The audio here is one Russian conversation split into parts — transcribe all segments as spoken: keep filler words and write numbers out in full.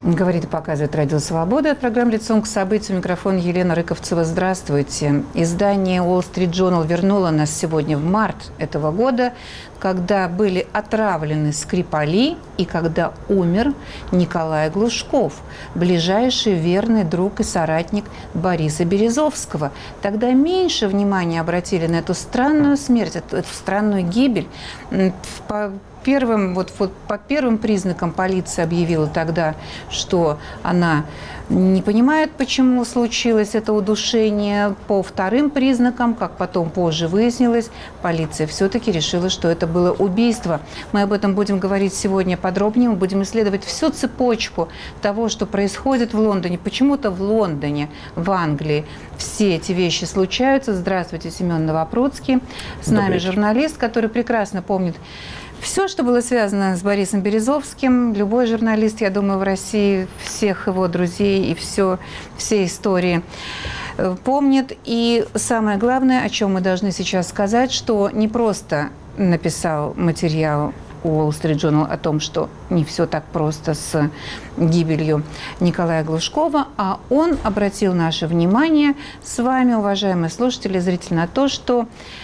Говорит и показывает Радио Свобода. От программы «Лицом к событию». Микрофон Елена Рыковцева. Здравствуйте. Издание Wall Street Journal вернуло нас сегодня в март этого года, когда были отравлены Скрипали и когда умер Николай Глушков, ближайший верный друг и соратник Бориса Березовского. Тогда меньше внимания обратили на эту странную смерть, эту, эту странную гибель. По Первым, вот, вот по первым признакам полиция объявила тогда, что она не понимает, почему случилось это удушение. По вторым признакам, как потом позже выяснилось, полиция все-таки решила, что это было убийство. Мы об этом будем говорить сегодня подробнее. Мы будем исследовать всю цепочку того, что происходит в Лондоне. Почему-то в Лондоне, в Англии все эти вещи случаются. Здравствуйте, Семен Новопроцкий. С нами журналист, который прекрасно помнит все, что было связано с Борисом Березовским. Любой журналист, я думаю, в России всех его друзей и все, все истории помнит. И самое главное, о чем мы должны сейчас сказать, что не просто написал материал Wall Street Journal о том, что не все так просто с гибелью Николая Глушкова, а он обратил наше внимание с вами, уважаемые слушатели и зрители, на то, что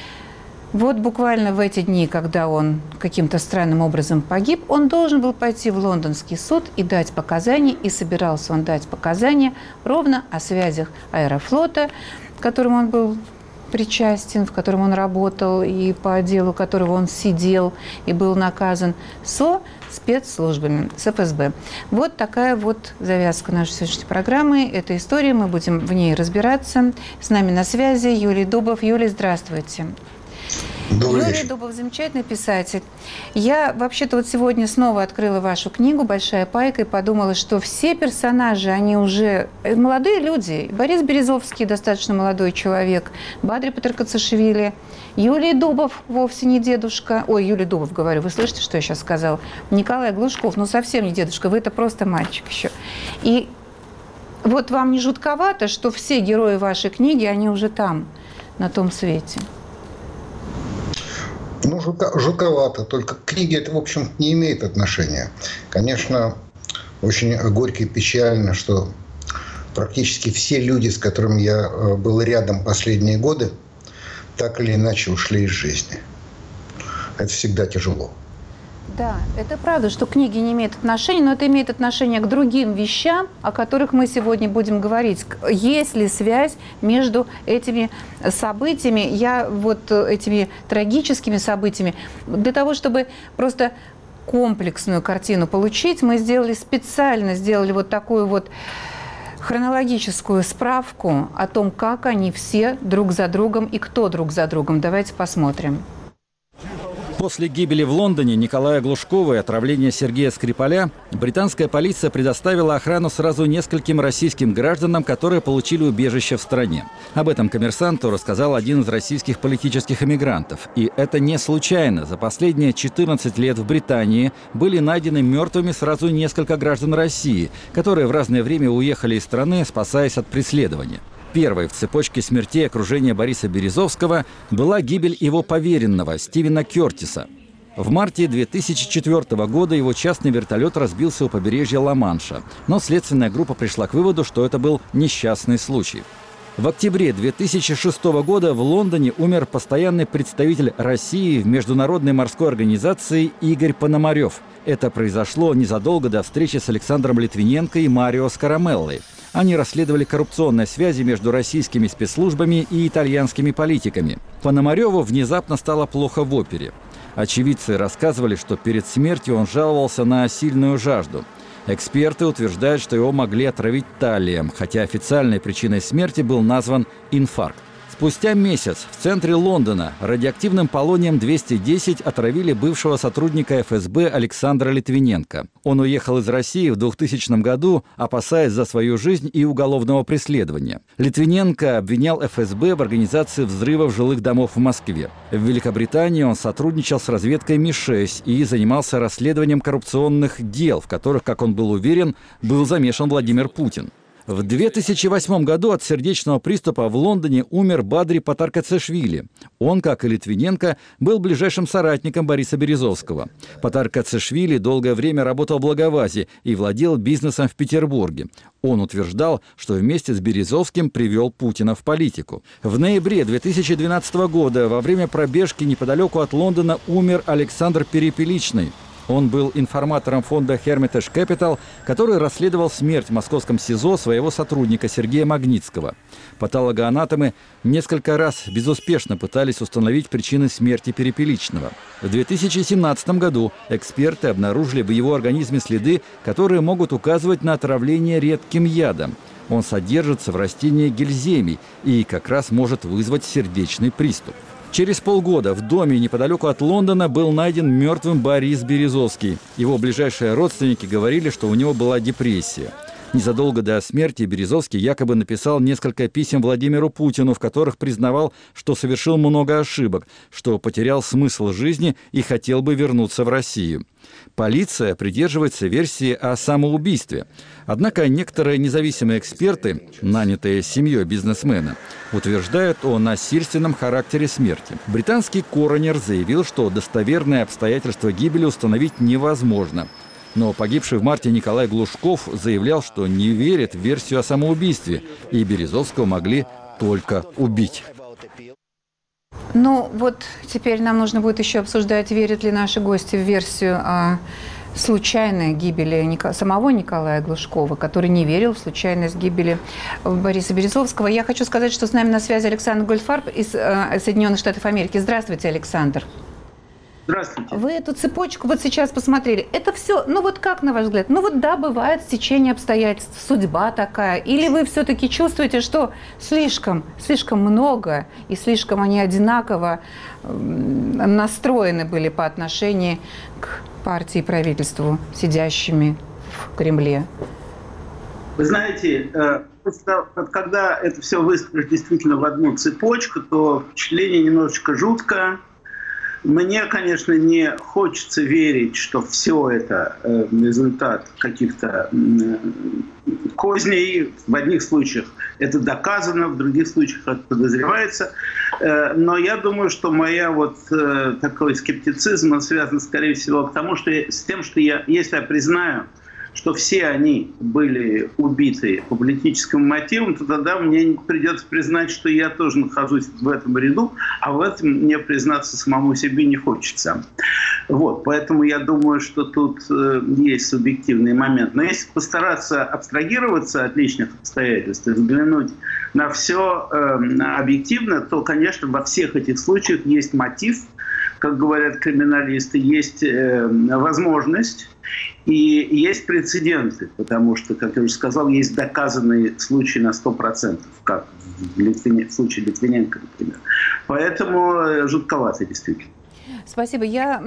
вот буквально в эти дни, когда он каким-то странным образом погиб, он должен был пойти в лондонский суд и дать показания, и собирался он дать показания ровно о связях Аэрофлота, к которым он был причастен, в котором он работал, и по делу которого он сидел и был наказан, со спецслужбами, с эф эс бэ. Вот такая вот завязка нашей сегодняшней программы. Эта история, мы будем в ней разбираться. С нами на связи Юлий Дубов. Юлий, здравствуйте. Добрый Юлий вечер. Дубов, замечательный писатель. Я вообще-то вот сегодня снова открыла вашу книгу «Большая пайка» и подумала, что все персонажи, они уже молодые люди. Борис Березовский достаточно молодой человек, Бадри Патыркацашвили, Юлий Дубов вовсе не дедушка. Ой, Юлий Дубов, говорю, вы слышите, что я сейчас сказала? Николай Глушков, ну совсем не дедушка, вы это просто мальчик еще. И вот вам не жутковато, что все герои вашей книги, они уже там, на том свете? Ну, жутко, жутковато, только к книге это, в общем, не имеет отношения. Конечно, очень горько и печально, что практически все люди, с которыми я был рядом последние годы, так или иначе ушли из жизни. Это всегда тяжело. Да, это правда, что книги не имеют отношения, но это имеет отношение к другим вещам, о которых мы сегодня будем говорить. Есть ли связь между этими событиями, я вот этими трагическими событиями, для того, чтобы просто комплексную картину получить, мы сделали специально, сделали вот такую вот хронологическую справку о том, как они все друг за другом и кто друг за другом. Давайте посмотрим. После гибели в Лондоне Николая Глушкова и отравления Сергея Скрипаля британская полиция предоставила охрану сразу нескольким российским гражданам, которые получили убежище в стране. Об этом «Коммерсанту» рассказал один из российских политических эмигрантов. И это не случайно. За последние четырнадцать лет в Британии были найдены мертвыми сразу несколько граждан России, которые в разное время уехали из страны, спасаясь от преследования. Первой в цепочке смертей окружения Бориса Березовского была гибель его поверенного Стивена Кертиса. В марте две тысячи четвёртого года его частный вертолет разбился у побережья Ла-Манша, но следственная группа пришла к выводу, что это был несчастный случай. В октябре две тысячи шестого года в Лондоне умер постоянный представитель России в Международной морской организации Игорь Пономарев. Это произошло незадолго до встречи с Александром Литвиненко и Марио Скарамеллой. Они расследовали коррупционные связи между российскими спецслужбами и итальянскими политиками. Пономареву внезапно стало плохо в опере. Очевидцы рассказывали, что перед смертью он жаловался на сильную жажду. Эксперты утверждают, что его могли отравить таллием, хотя официальной причиной смерти был назван инфаркт. Спустя месяц в центре Лондона радиоактивным полонием двести десять отравили бывшего сотрудника эф эс бэ Александра Литвиненко. Он уехал из России в двухтысячном году, опасаясь за свою жизнь и уголовного преследования. Литвиненко обвинял эф эс бэ в организации взрывов жилых домов в Москве. В Великобритании он сотрудничал с разведкой Ми шесть и занимался расследованием коррупционных дел, в которых, как он был уверен, был замешан Владимир Путин. В две тысячи восьмом году от сердечного приступа в Лондоне умер Бадри Патаркацишвили. Он, как и Литвиненко, был ближайшим соратником Бориса Березовского. Патаркацишвили долгое время работал в Благовазе и владел бизнесом в Петербурге. Он утверждал, что вместе с Березовским привел Путина в политику. В ноябре две тысячи двенадцатого года во время пробежки неподалеку от Лондона умер Александр Перепеличный. Он был информатором фонда Hermitage Capital, который расследовал смерть в московском СИЗО своего сотрудника Сергея Магнитского. Патологоанатомы несколько раз безуспешно пытались установить причины смерти Перепеличного. В две тысячи семнадцатом году эксперты обнаружили в его организме следы, которые могут указывать на отравление редким ядом. Он содержится в растении гельземий и как раз может вызвать сердечный приступ. Через полгода в доме неподалеку от Лондона был найден мертвым Борис Березовский. Его ближайшие родственники говорили, что у него была депрессия. Незадолго до смерти Березовский якобы написал несколько писем Владимиру Путину, в которых признавал, что совершил много ошибок, что потерял смысл жизни и хотел бы вернуться в Россию. Полиция придерживается версии о самоубийстве. Однако некоторые независимые эксперты, нанятые семьей бизнесмена, утверждают о насильственном характере смерти. Британский коронер заявил, что достоверные обстоятельства гибели установить невозможно. Но погибший в марте Николай Глушков заявлял, что не верит в версию о самоубийстве, и Березовского могли только убить. Ну вот теперь нам нужно будет еще обсуждать, верят ли наши гости в версию о случайной гибели Ника... самого Николая Глушкова, который не верил в случайность гибели Бориса Березовского. Я хочу сказать, что с нами на связи Александр Гольдфарб из э, Соединенных Штатов Америки. Здравствуйте, Александр. Здравствуйте. Вы эту цепочку вот сейчас посмотрели. Это все, ну вот как на ваш взгляд? Ну вот да, бывает стечение обстоятельств, судьба такая. Или вы все-таки чувствуете, что слишком, слишком много и слишком они одинаково настроены были по отношению к партии и правительству, сидящими в Кремле? Вы знаете, когда это все выстроить действительно в одну цепочку, то впечатление немножечко жуткое. Мне, конечно, не хочется верить, что все это э, результат каких-то э, козней. В одних случаях это доказано, в других случаях это подозревается. Э, но я думаю, что моя вот э, такой скептицизм, он связан, скорее всего, к тому, что я, с тем, что я, если я признаю, что все они были убиты по политическим мотивам, то тогда мне придется признать, что я тоже нахожусь в этом ряду, а в этом мне признаться самому себе не хочется. Вот, поэтому я думаю, что тут э, есть субъективный момент. Но если постараться абстрагироваться от личных обстоятельств и взглянуть на все э, объективно, то, конечно, во всех этих случаях есть мотив, как говорят криминалисты, есть э, возможность и есть прецеденты, потому что, как я уже сказал, есть доказанные случаи на сто процентов, как в, Литвине, в случае Литвиненко, например. Поэтому жутковато действительно. Спасибо. Я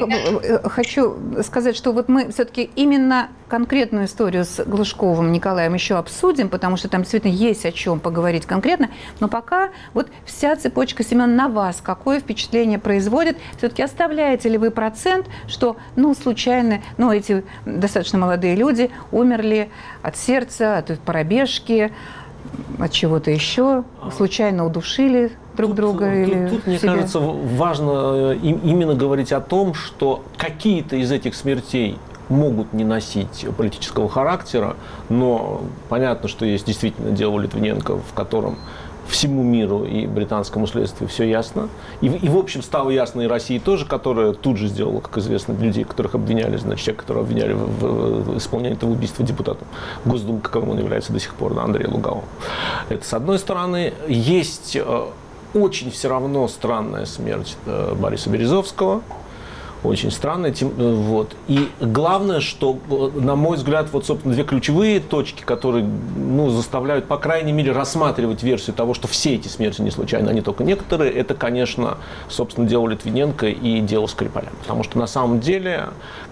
хочу сказать, что вот мы все-таки именно конкретную историю с Глушковым Николаем еще обсудим, потому что там действительно есть о чем поговорить конкретно. Но пока вот вся цепочка, Семен, на вас какое впечатление производит? Все-таки оставляете ли вы процент, что, ну, случайно, ну, эти достаточно молодые люди умерли от сердца, от пробежки, от чего-то еще, случайно удушили друг тут, друга? Тут, или тут мне себя? кажется, важно именно говорить о том, что какие-то из этих смертей могут не носить политического характера, но понятно, что есть действительно дело Литвиненко, в котором всему миру и британскому следствию все ясно. И, и, в общем, стало ясно и России тоже, которая тут же сделала, как известно, людей, которых обвиняли, значит, человек, которого обвиняли в, в, в исполнении этого убийства депутата Госдумы, каковым он является до сих пор, да, Андрея Лугова. Это с одной стороны. Есть э, очень все равно странная смерть э, Бориса Березовского. Очень странно. Вот. И главное, что, на мой взгляд, вот, собственно, две ключевые точки, которые, ну, заставляют, по крайней мере, рассматривать версию того, что все эти смерти не случайно, а не только некоторые, это, конечно, собственно, дело Литвиненко и дело Скрипаля. Потому что, на самом деле,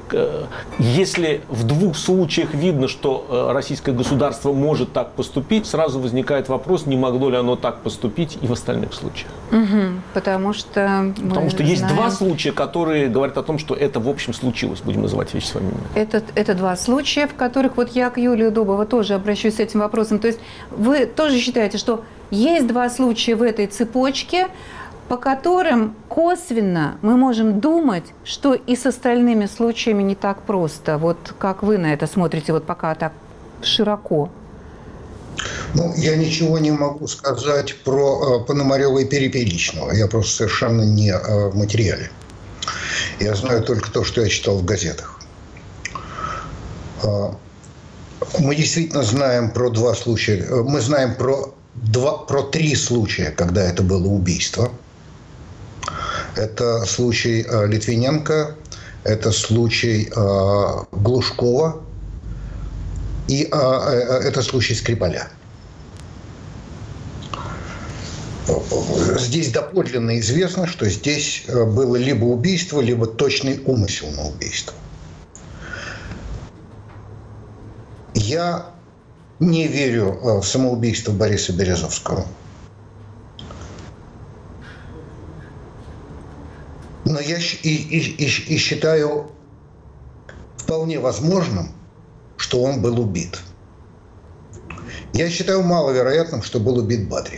если в двух случаях видно, что российское государство может так поступить, сразу возникает вопрос, не могло ли оно так поступить и в остальных случаях. Угу, потому что Потому что есть знаем... два случая, которые говорят о том, что это в общем случилось, будем называть вещи своими именами. Это, это два случая, в которых вот я к Юлии Дубова тоже обращусь с этим вопросом. То есть вы тоже считаете, что есть два случая в этой цепочке, по которым косвенно мы можем думать, что и с остальными случаями не так просто. Вот как вы на это смотрите, вот пока так широко? Ну, я ничего не могу сказать про э, Пономарева и Перепеличного. Я просто совершенно не э, в материале. Я знаю только то, что я читал в газетах. Э, мы действительно знаем про два случая. Мы знаем про, два, про три случая, когда это было убийство. Это случай э, Литвиненко, это случай э, Глушкова и э, э, это случай Скрипаля. Здесь доподлинно известно, что здесь было либо убийство, либо точный умысел на убийство. Я не верю в самоубийство Бориса Березовского. Но я и, и, и, и считаю вполне возможным, что он был убит. Я считаю маловероятным, что был убит Бадри.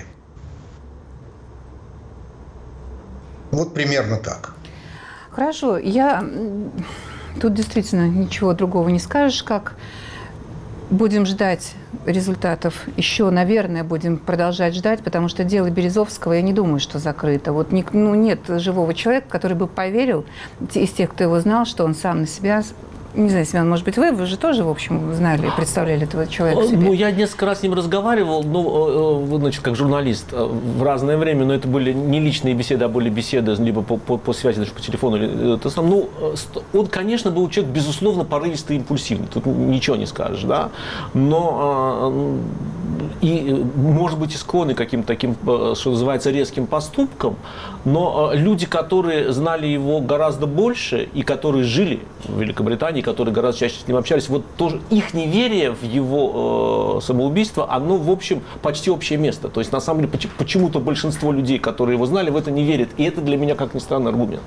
Вот примерно так. Хорошо, я... Тут действительно ничего другого не скажешь, как будем ждать результатов. Еще, наверное, будем продолжать ждать, потому что дело Березовского, я не думаю, что закрыто. Вот ну, нет живого человека, который бы поверил, из тех, кто его знал, что он сам на себя... Не знаю, Семен, может быть, вы, вы же тоже, в общем, знали, представляли этого человека себе. Ну, я несколько раз с ним разговаривал, ну, значит, как журналист, в разное время, но это были не личные беседы, а были беседы либо по, по, по связи, даже по телефону. Ну, он, конечно, был человек, безусловно, порывистый и импульсивный, тут ничего не скажешь, да, но и, может быть, и склонный к каким-то таким, что называется, резким поступкам, но люди, которые знали его гораздо больше и которые жили в Великобритании, которые гораздо чаще с ним общались, вот тоже их неверие в его э, самоубийство, оно, в общем, почти общее место. То есть, на самом деле, почему-то большинство людей, которые его знали, в это не верят. И это для меня, как ни странно, аргумент.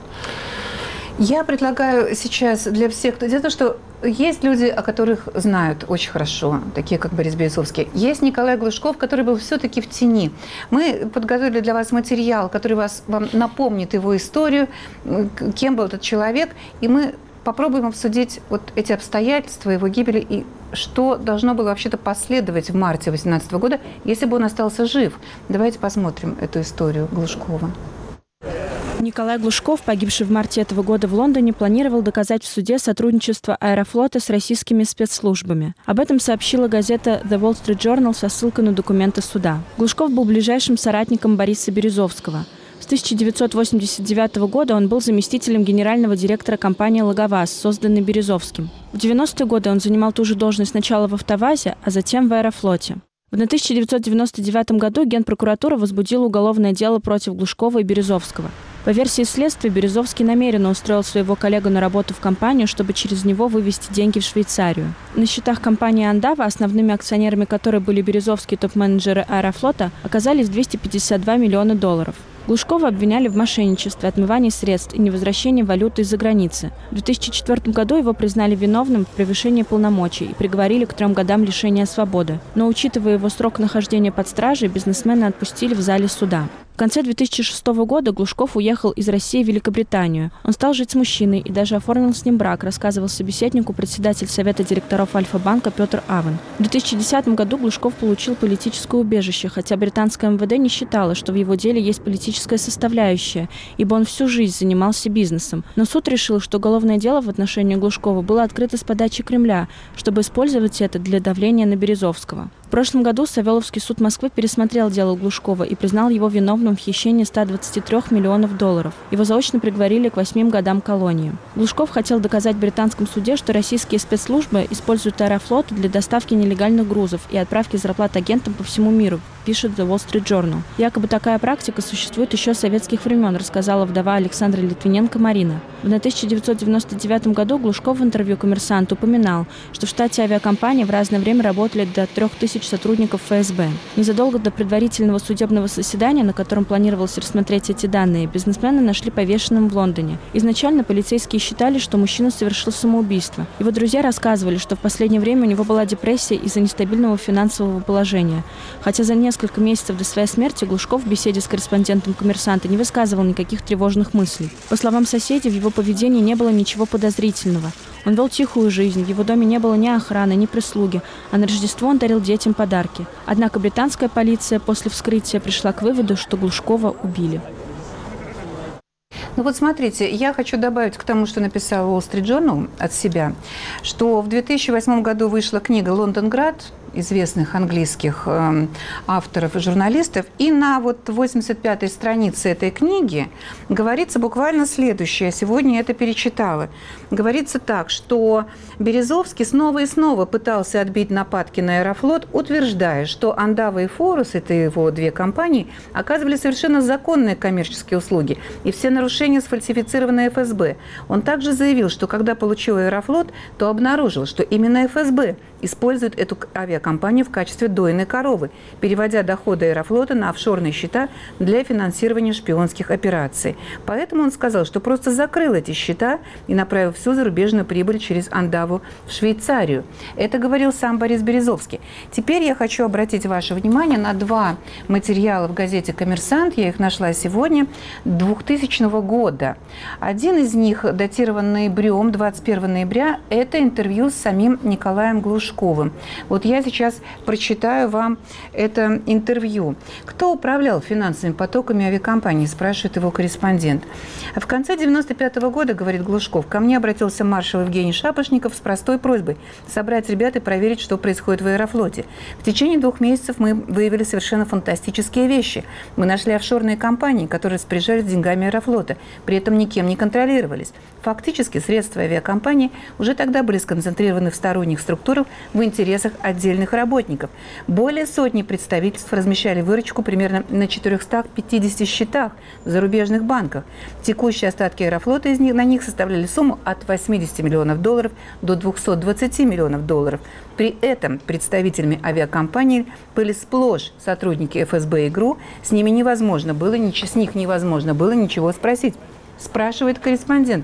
Я предлагаю сейчас для всех, кто... Дело в том, что есть люди, о которых знают очень хорошо, такие как Борис Березовский. Есть Николай Глушков, который был все-таки в тени. Мы подготовили для вас материал, который вас, вам напомнит его историю, кем был этот человек, и мы попробуем обсудить вот эти обстоятельства его гибели и что должно было вообще-то последовать в марте две тысячи восемнадцатого года, если бы он остался жив. Давайте посмотрим эту историю Глушкова. Николай Глушков, погибший в марте этого года в Лондоне, планировал доказать в суде сотрудничество Аэрофлота с российскими спецслужбами. Об этом сообщила газета The Wall Street Journal со ссылкой на документы суда. Глушков был ближайшим соратником Бориса Березовского. С тысяча девятьсот восемьдесят девятого года он был заместителем генерального директора компании «Логоваз», созданной Березовским. В девяностые годы он занимал ту же должность сначала в «АвтоВАЗе», а затем в «Аэрофлоте». В тысяча девятьсот девяносто девятом году Генпрокуратура возбудила уголовное дело против Глушкова и Березовского. По версии следствия, Березовский намеренно устроил своего коллегу на работу в компанию, чтобы через него вывести деньги в Швейцарию. На счетах компании «Андава», основными акционерами которой были Березовский и топ-менеджеры «Аэрофлота», оказались двести пятьдесят два миллиона долларов. Глушкова обвиняли в мошенничестве, отмывании средств и невозвращении валюты из-за границы. В две тысячи четвёртом году его признали виновным в превышении полномочий и приговорили к трем годам лишения свободы. Но, учитывая его срок нахождения под стражей, бизнесмена отпустили в зале суда. В конце две тысячи шестого года Глушков уехал из России в Великобританию. Он стал жить с мужчиной и даже оформил с ним брак, рассказывал собеседнику председатель Совета директоров Альфа-банка Петр Авен. В две тысячи десятом году Глушков получил политическое убежище, хотя британское эм вэ дэ не считало, что в его деле есть политическая составляющая, ибо он всю жизнь занимался бизнесом. Но суд решил, что уголовное дело в отношении Глушкова было открыто с подачи Кремля, чтобы использовать это для давления на Березовского. прошлом году Савеловский суд Москвы пересмотрел дело Глушкова и признал его виновным в хищении ста двадцати трёх миллионов долларов. Его заочно приговорили к восьмим годам колонии. Глушков хотел доказать в британском суде, что российские спецслужбы используют Аэрофлот для доставки нелегальных грузов и отправки зарплат агентам по всему миру, пишет The Wall Street Journal. Якобы такая практика существует еще с советских времен, рассказала вдова Александра Литвиненко Марина. В тысяча девятьсот девяносто девятом году Глушков в интервью «Коммерсанту» упоминал, что в штате авиакомпании в разное время работали до трех тысяч сотрудников эф эс бэ. Незадолго до предварительного судебного заседания, на котором планировалось рассмотреть эти данные, бизнесмена нашли повешенным в Лондоне. Изначально полицейские считали, что мужчина совершил самоубийство. Его друзья рассказывали, что в последнее время у него была депрессия из-за нестабильного финансового положения. Хотя за несколько месяцев до своей смерти Глушков в беседе с корреспондентом «Коммерсанта» не высказывал никаких тревожных мыслей. По словам соседей, в его поведении не было ничего подозрительного. Он вел тихую жизнь, в его доме не было ни охраны, ни прислуги, а на Рождество он дарил детям подарки. Однако британская полиция после вскрытия пришла к выводу, что Глушкова убили. Ну вот смотрите, я хочу добавить к тому, что написал Wall Street Journal от себя, что в две тысячи восьмом году вышла книга «Лондонград» известных английских э, авторов и журналистов, и на вот восемьдесят пятой странице этой книги говорится буквально следующее. Я сегодня это перечитала. Говорится так, что Березовский снова и снова пытался отбить нападки на Аэрофлот, утверждая, что Андава и Форус, это его две компании, оказывали совершенно законные коммерческие услуги, и все нарушения сфальсифицированы эф эс бэ. Он также заявил, что когда получил Аэрофлот, то обнаружил, что именно эф эс бэ использует эту авиакомпанию в качестве дойной коровы, переводя доходы Аэрофлота на офшорные счета для финансирования шпионских операций. Поэтому он сказал, что просто закрыл эти счета и направил всю зарубежную прибыль через Андаву в Швейцарию. Это говорил сам Борис Березовский. Теперь я хочу обратить ваше внимание на два материала в газете «Коммерсант». Я их нашла сегодня, двухтысячного года. Один из них датирован ноябрем, двадцать первого ноября. Это интервью с самим Николаем Глушковым. Вот я сейчас прочитаю вам это интервью. Кто управлял финансовыми потоками авиакомпании, спрашивает его корреспондент. В конце девяносто пятого года, говорит Глушков, ко мне обратился маршал Евгений Шапошников с простой просьбой собрать ребят и проверить, что происходит в Аэрофлоте. В течение двух месяцев мы выявили совершенно фантастические вещи. Мы нашли офшорные компании, которые распоряжались деньгами Аэрофлота, при этом никем не контролировались. Фактически средства авиакомпании уже тогда были сконцентрированы в сторонних структурах в интересах отдельных работников. Более сотни представительств размещали выручку примерно на четырёхстах пятидесяти счетах в зарубежных банках. Текущие остатки Аэрофлота из них, на них составляли сумму от восьмидесяти миллионов долларов до двухсот двадцати миллионов долларов. При этом представителями авиакомпании были сплошь сотрудники эф эс бэ и ГРУ. С ними невозможно было, с них невозможно было ничего спросить. Спрашивает корреспондент.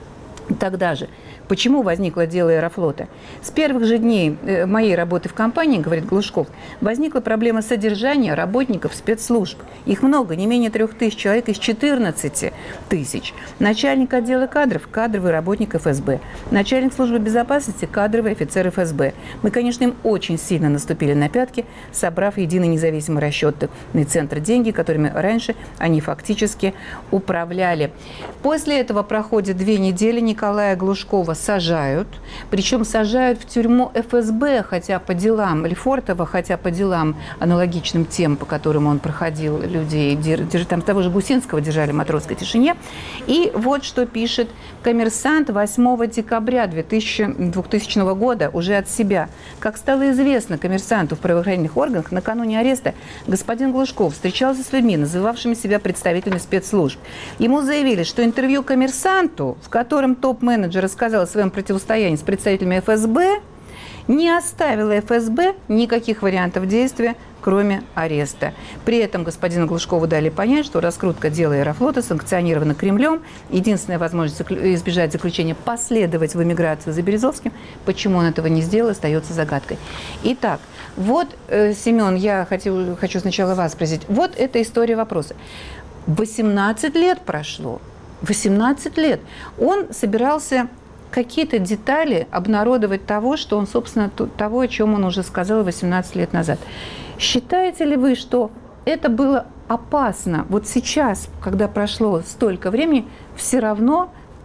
Тогда же, почему возникло дело Аэрофлота? С первых же дней моей работы в компании, говорит Глушков, возникла проблема содержания работников спецслужб. Их много, не менее трех тысяч человек из четырнадцати тысяч. Начальник отдела кадров – кадровый работник эф эс бэ. Начальник службы безопасности – кадровый офицер эф эс бэ. Мы, конечно, им очень сильно наступили на пятки, собрав единый независимый расчетный центр деньги, которыми раньше они фактически управляли. После этого проходит две недели, Николая Глушкова сажают, причем сажают в тюрьму эф эс бэ, хотя по делам Лефортова, хотя по делам аналогичным тем, по которым он проходил людей, там того же Гусинского держали в матросской тишине. И вот что пишет «Коммерсант» восьмого декабря двухтысячного года уже от себя. Как стало известно «Коммерсанту» в правоохранительных органах, накануне ареста господин Глушков встречался с людьми, называвшими себя представителями спецслужб. Ему заявили, что интервью «Коммерсанту», в котором топ-менеджер рассказал о своем противостоянии с представителями эф эс бэ, не оставила эф эс бэ никаких вариантов действия, кроме ареста. При этом господину Глушкову дали понять, что раскрутка дела Аэрофлота санкционирована Кремлем. Единственная возможность избежать заключения – последовать в эмиграцию за Березовским. Почему он этого не сделал, остается загадкой. Итак, вот, Семен, я хочу, хочу сначала вас спросить. Вот эта история вопроса. восемнадцать лет прошло. восемнадцать лет. Он собирался какие-то детали обнародовать того, что он, собственно, того, о чем он уже сказал восемнадцать лет назад. Считаете ли вы, что это было опасно? Вот сейчас, когда прошло столько времени, все равно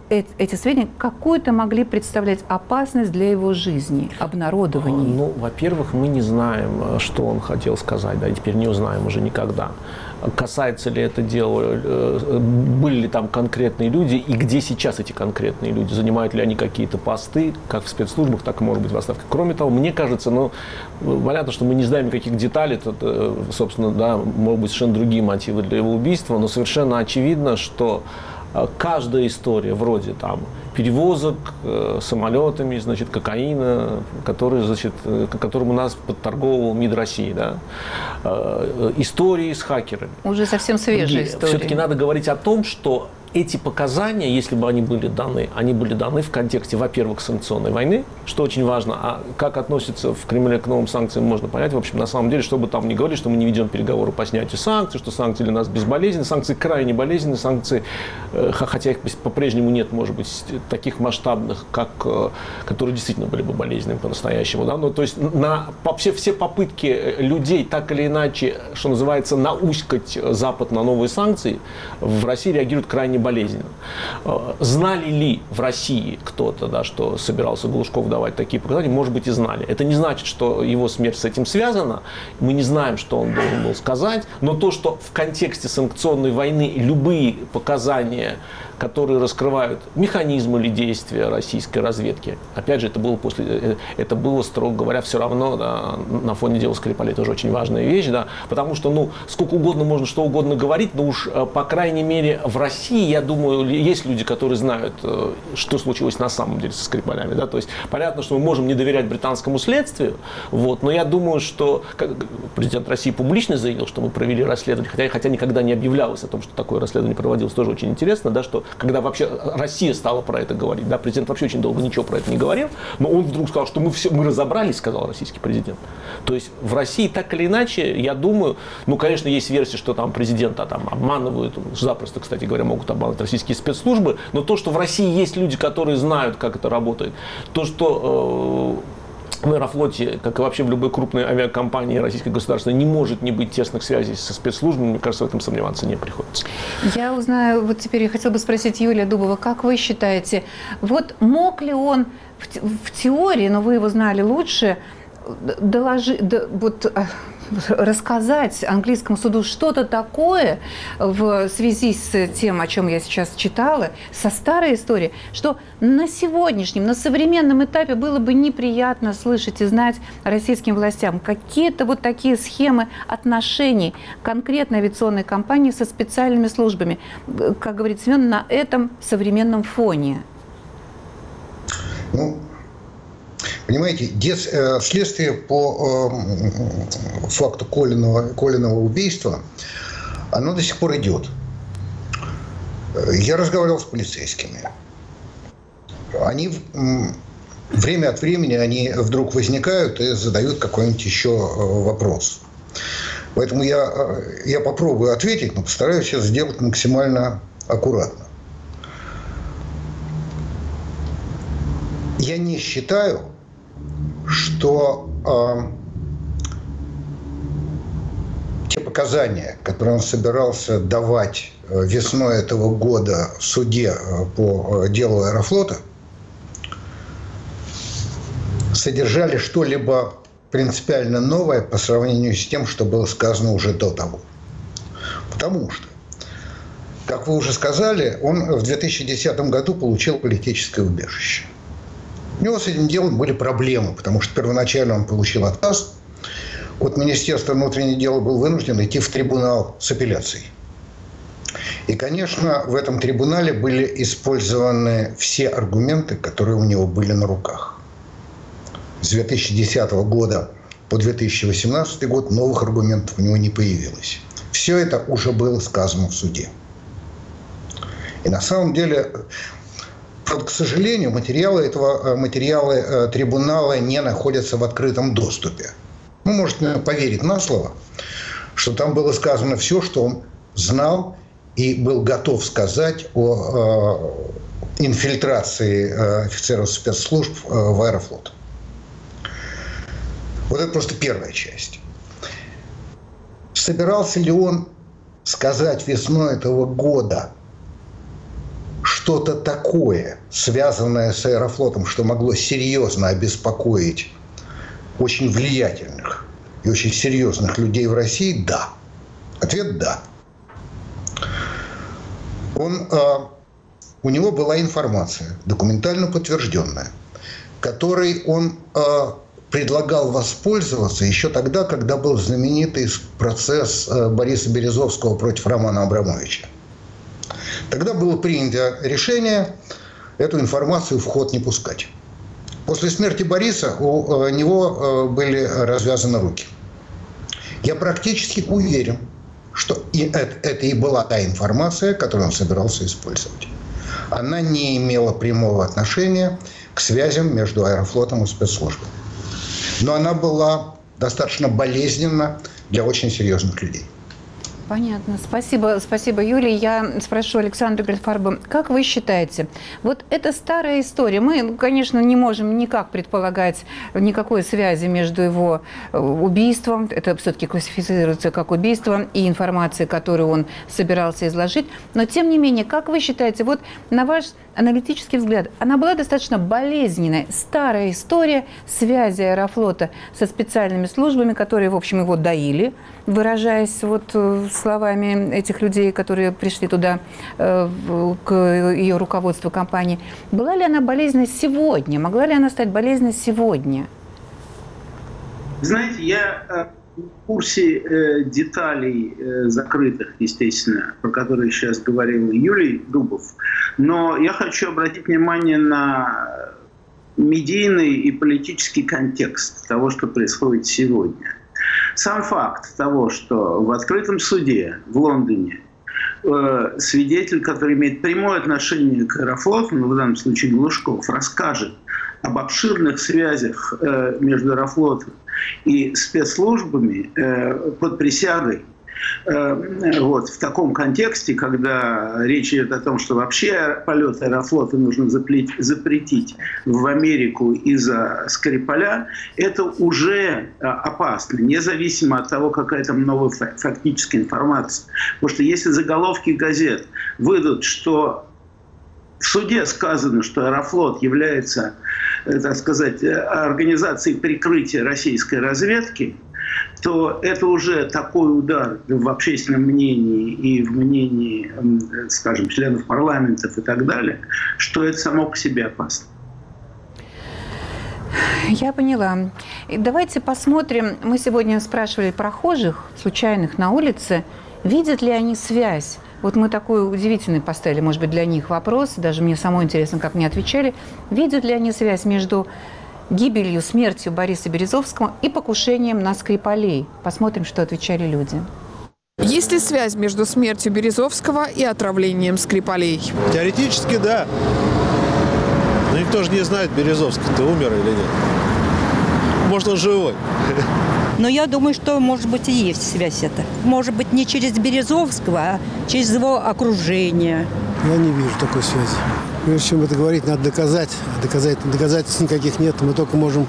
эти сведения какую-то могли представлять опасность для его жизни, обнародования? Ну, во-первых, мы не знаем, что он хотел сказать, да, и теперь не узнаем уже никогда. Касается ли это дела, были ли там конкретные люди, и где сейчас эти конкретные люди, занимают ли они какие-то посты, как в спецслужбах, так и, может быть, в отставке. Кроме того, мне кажется, ну, понятно, что мы не знаем никаких деталей, это, собственно, да, могут быть совершенно другие мотивы для его убийства, но совершенно очевидно, что каждая история вроде там перевозок э, самолетами, значит, кокаина, который, значит, э, которым у нас подторговывал МИД России, да, э, истории с хакерами. Уже совсем свежие истории. Все-таки надо говорить о том, что эти показания, если бы они были даны, они были даны в контексте, во-первых, санкционной войны, что очень важно, а как относятся в Кремле к новым санкциям, можно понять. В общем, на самом деле, чтобы там ни говорили, что мы не ведем переговоры по снятию санкций, что санкции для нас безболезненны, санкции крайне болезненны, санкции, хотя их по-прежнему нет, может быть, таких масштабных, как, которые действительно были бы болезненными по-настоящему. Да? Ну, то есть на, все, все попытки людей так или иначе, что называется, науськать Запад на новые санкции, в России реагируют крайне болезненно. Знали ли в России кто-то, да, что собирался Глушков давать такие показания? Может быть, и знали. Это не значит, что его смерть с этим связана. Мы не знаем, что он должен был сказать. Но то, что в контексте санкционной войны любые показания, которые раскрывают механизмы или действия российской разведки, опять же, это было, после, это было строго говоря, все равно, да, на фоне дела Скрипалей тоже очень важная вещь, да, потому что, ну, сколько угодно можно что угодно говорить, но уж, по крайней мере, в России, я думаю, есть люди, которые знают, что случилось на самом деле со Скрипалями, да, то есть понятно, что мы можем не доверять британскому следствию, вот, но я думаю, что как президент России публично заявил, что мы провели расследование, хотя, хотя никогда не объявлялось о том, что такое расследование проводилось, тоже очень интересно, да, что когда вообще Россия стала про это говорить, да, президент вообще очень долго ничего про это не говорил, но он вдруг сказал, что мы все, мы разобрались, сказал российский президент. То есть в России так или иначе, я думаю, ну, конечно, есть версия, что там президента там обманывают, запросто, кстати говоря, могут обманывать российские спецслужбы, но то, что в России есть люди, которые знают, как это работает, то, что э, в Аэрофлоте, как и вообще в любой крупной авиакомпании российской государственной, не может не быть тесных связей со спецслужбами, мне кажется, в этом сомневаться не приходится. Я узнаю, вот теперь я хотела бы спросить Юлия Дубова, как вы считаете, вот мог ли он в, в теории, но вы его знали лучше, доложить, да, вот, рассказать английскому суду что-то такое в связи с тем, о чем я сейчас читала, со старой историей, что на сегодняшнем, на современном этапе было бы неприятно слышать и знать российским властям какие-то вот такие схемы отношений конкретной авиационной компании со специальными службами, как говорит Семен, на этом современном фоне? Ну, понимаете, дес, э, следствие по э, факту Колиного, Колиного убийства, оно до сих пор идет. Я разговаривал с полицейскими. Они э, время от времени они вдруг возникают и задают какой-нибудь еще э, вопрос. Поэтому я, э, я попробую ответить, но постараюсь сейчас сделать максимально аккуратно. Я не считаю, что э, те показания, которые он собирался давать весной этого года в суде по делу Аэрофлота, содержали что-либо принципиально новое по сравнению с тем, что было сказано уже до того. Потому что, как вы уже сказали, он в две тысячи десятом году получил политическое убежище. У него с этим делом были проблемы, потому что первоначально он получил отказ от Министерства внутренних дел, был вынужден идти в трибунал с апелляцией. И, конечно, в этом трибунале были использованы все аргументы, которые у него были на руках. С две тысячи десятого года по две тысячи восемнадцатый год новых аргументов у него не появилось. Все это уже было сказано в суде. И на самом деле... Правда, к сожалению, материалы этого материалы э, трибунала не находятся в открытом доступе. Вы можете поверить на слово, что там было сказано все, что он знал и был готов сказать о э, инфильтрации э, офицеров спецслужб э, в Аэрофлот. Вот это просто первая часть. Собирался ли он сказать весной этого года, что-то такое, связанное с Аэрофлотом, что могло серьезно обеспокоить очень влиятельных и очень серьезных людей в России, да. Ответ – да. Он, э, у него была информация, документально подтвержденная, которой он э, предлагал воспользоваться еще тогда, когда был знаменитый процесс э, Бориса Березовского против Романа Абрамовича. Тогда было принято решение эту информацию в ход не пускать. После смерти Бориса у э, него э, были развязаны руки. Я практически уверен, что и это, это и была та информация, которую он собирался использовать. Она не имела прямого отношения к связям между Аэрофлотом и спецслужбами. Но она была достаточно болезненна для очень серьезных людей. Понятно. Спасибо, спасибо, Юлия. Я спрошу Александра Гольдфарба, как вы считаете, вот эта старая история, мы, конечно, не можем никак предполагать никакой связи между его убийством, это все-таки классифицируется как убийство, и информацией, которую он собирался изложить, но, тем не менее, как вы считаете, вот на ваш аналитический взгляд, она была достаточно болезненная, старая история связи Аэрофлота со специальными службами, которые, в общем, его доили, выражаясь вот словами этих людей, которые пришли туда к ее руководству компании. Была ли она болезненной сегодня? Могла ли она стать болезненной сегодня? Знаете, я в курсе э, деталей э, закрытых, естественно, про которые сейчас говорил Юрий Дубов, но я хочу обратить внимание на медийный и политический контекст того, что происходит сегодня. Сам факт того, что в открытом суде в Лондоне э, свидетель, который имеет прямое отношение к Аэрофлоту, ну, в данном случае Глушков, расскажет об обширных связях э, между Аэрофлотом и спецслужбами э, под присягой, э, вот, в таком контексте, когда речь идет о том, что вообще полет Аэрофлота нужно заплеть, запретить в Америку из-за Скрипаля, это уже э, опасно, независимо от того, какая там новая фактическая информация. Потому что если заголовки газет выйдут, что в суде сказано, что Аэрофлот является, так сказать, организацией прикрытия российской разведки, то это уже такой удар в общественном мнении и в мнении, скажем, членов парламентов и так далее, что это само по себе опасно. Я поняла. И давайте посмотрим. Мы сегодня спрашивали прохожих, случайных на улице, видят ли они связь. Вот мы такой удивительный поставили, может быть, для них вопрос, даже мне самой интересно, как мне отвечали. Видят ли они связь между гибелью, смертью Бориса Березовского и покушением на Скрипалей? Посмотрим, что отвечали люди. Есть ли связь между смертью Березовского и отравлением Скрипалей? Теоретически, да. Но никто же не знает, Березовский-то умер или нет. Может, он живой. Но я думаю, что, может быть, и есть связь эта. Может быть, не через Березовского, а через его окружение. Я не вижу такой связи. Прежде чем это говорить, надо доказать. Доказать доказательств никаких нет. Мы только можем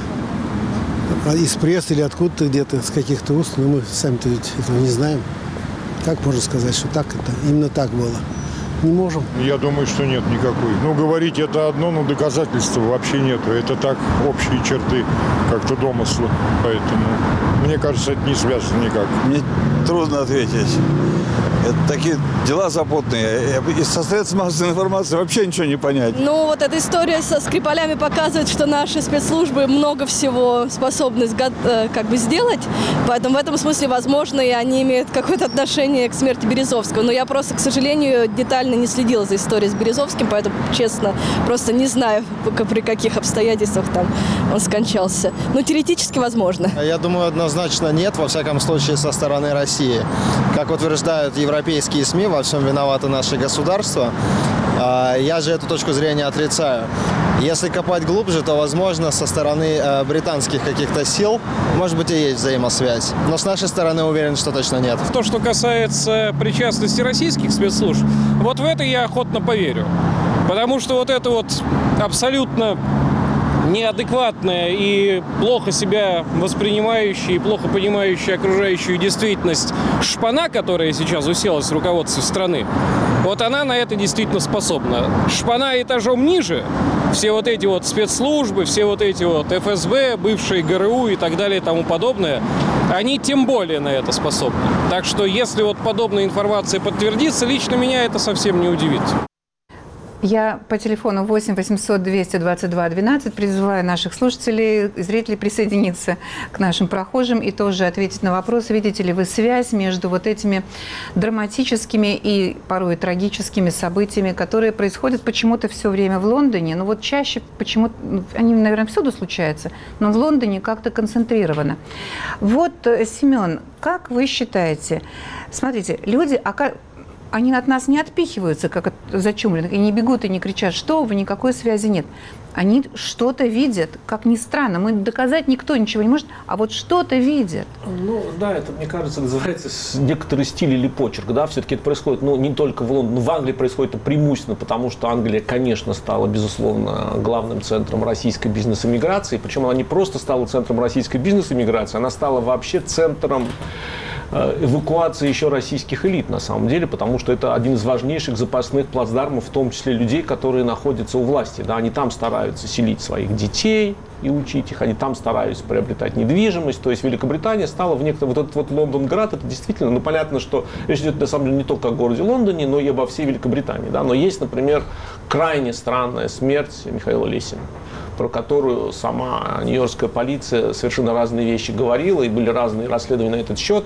из прессы или откуда-то где-то, с каких-то уст, но мы сами-то ведь этого не знаем. Как можно сказать, что так это, именно так было? Не можем. Я думаю, что нет никакой. Ну, говорить это одно, но доказательства вообще нету. Это так, общие черты, как-то домыслы. Поэтому, мне кажется, это не связано никак. Мне трудно ответить. Это такие дела запутанные. Из средств массовой информации вообще ничего не понять. Ну, вот эта история со Скрипалями показывает, что наши спецслужбы много всего способны как бы сделать. Поэтому в этом смысле, возможно, и они имеют какое-то отношение к смерти Березовского. Но я просто, к сожалению, детально не следила за историей с Березовским, поэтому, честно, просто не знаю, при каких обстоятельствах там он скончался. Но теоретически возможно. Я думаю, однозначно нет, во всяком случае, со стороны России. Как утверждают европейские СМИ, во всем виновато наше государство. Я же эту точку зрения отрицаю. Если копать глубже, то, возможно, со стороны британских каких-то сил, может быть, и есть взаимосвязь. Но с нашей стороны уверен, что точно нет. В то, что касается причастности российских спецслужб, вот в это я охотно поверю. Потому что вот это вот абсолютно неадекватная и плохо себя воспринимающая и плохо понимающая окружающую действительность шпана, которая сейчас уселась в руководстве страны, вот она на это действительно способна. Шпана этажом ниже, все вот эти вот спецслужбы, все вот эти вот эф эс бэ, бывшие гэ эр у и так далее и тому подобное, они тем более на это способны. Так что если вот подобная информация подтвердится, лично меня это совсем не удивит. Я по телефону восемь восемьсот двести двадцать два двенадцать призываю наших слушателей и зрителей присоединиться к нашим прохожим и тоже ответить на вопрос, видите ли вы связь между вот этими драматическими и порой трагическими событиями, которые происходят почему-то все время в Лондоне. Ну вот чаще почему-то, они, наверное, всюду случаются, но в Лондоне как-то концентрировано. Вот, Семен, как вы считаете, смотрите, люди... Они от нас не отпихиваются, как от зачумленных, и не бегут, и не кричат, что вы, никакой связи нет. Они что-то видят, как ни странно. Мы доказать никто ничего не может, а вот что-то видят. Ну, да, это, мне кажется, называется некоторый стиль или почерк, да, все-таки это происходит, ну, не только в Лондоне, но в Англии происходит это преимущественно, потому что Англия, конечно, стала, безусловно, главным центром российской бизнес-эмиграции, причем она не просто стала центром российской бизнес-эмиграции, она стала вообще центром эвакуации еще российских элит, на самом деле, потому что это один из важнейших запасных плацдармов, в том числе людей, которые находятся у власти. Да, они там стараются селить своих детей и учить их, они там стараются приобретать недвижимость. То есть Великобритания стала в некотором... Вот этот вот Лондонград, это действительно, ну, понятно, что речь идет, на самом деле, не только о городе Лондоне, но и обо всей Великобритании. Да? Но есть, например, крайне странная смерть Михаила Лессина, про которую сама нью-йоркская полиция совершенно разные вещи говорила, и были разные расследования на этот счет.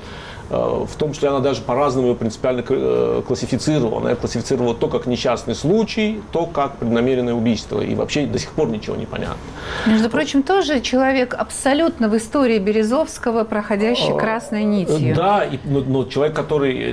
В том числе она даже по-разному ее принципиально классифицировала. Она классифицировала то как несчастный случай, то как преднамеренное убийство. И вообще до сих пор ничего не понятно. Между прочим, тоже человек абсолютно в истории Березовского, проходящий красной нитью. Да, и, но, но человек, который